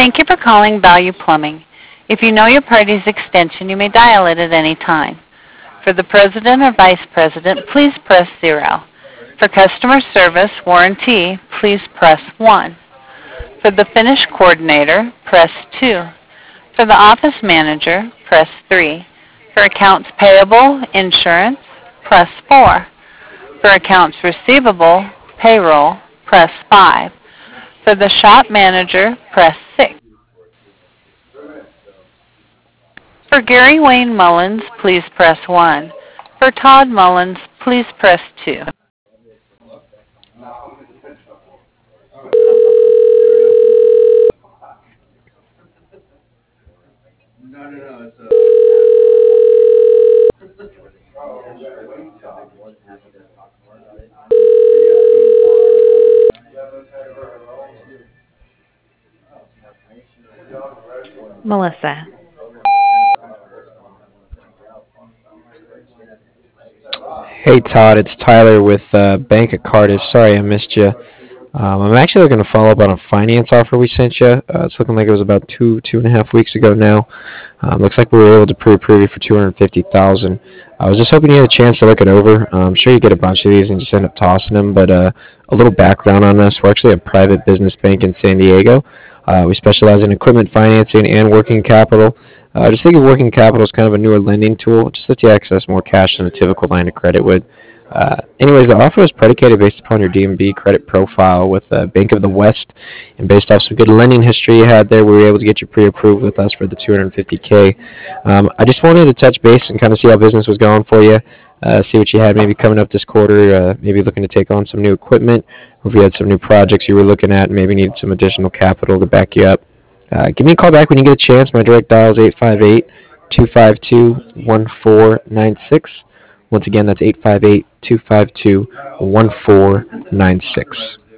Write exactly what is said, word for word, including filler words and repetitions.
Thank you for calling Value Plumbing. If you know your party's extension, you may dial it at any time. For the president or vice president, please press zero. For customer service warranty, please press one. For the finish coordinator, press two. For the office manager, press three. For accounts payable, insurance, press four. For accounts receivable, payroll, press five. For the shop manager, press six. For Gary Wayne Mullins, please press one. For Todd Mullins, please press two. Melissa. Hey Todd, it's Tyler with uh, Bank of Cardiff. Sorry I missed you. Um, I'm actually looking to follow up on a finance offer we sent you. Uh, it's looking like it was about two, two and a half weeks ago now. Um, looks like we were able to pre-approve you for two hundred fifty thousand. I was just hoping you had a chance to look it over. Uh, I'm sure you get a bunch of these and just end up tossing them. But uh, a little background on us: we're actually a private business bank in San Diego. Uh, we specialize in equipment financing and working capital. Uh, just think of working capital as kind of a newer lending tool. Just lets you access more cash than a typical line of credit would. Uh, anyways, the offer was predicated based upon your D M B credit profile with uh, Bank of the West, and based off some good lending history you had there, we were able to get you pre-approved with us for the two hundred fifty K. Um, I just wanted to touch base and kind of see how business was going for you, uh, see what you had maybe coming up this quarter, uh, maybe looking to take on some new equipment, or if you had some new projects you were looking at and maybe needed some additional capital to back you up. Uh, give me a call back when you get a chance. My direct dial is eight five eight, two five two, one four nine six. Once again, that's eight five eight, two five two, one four nine six.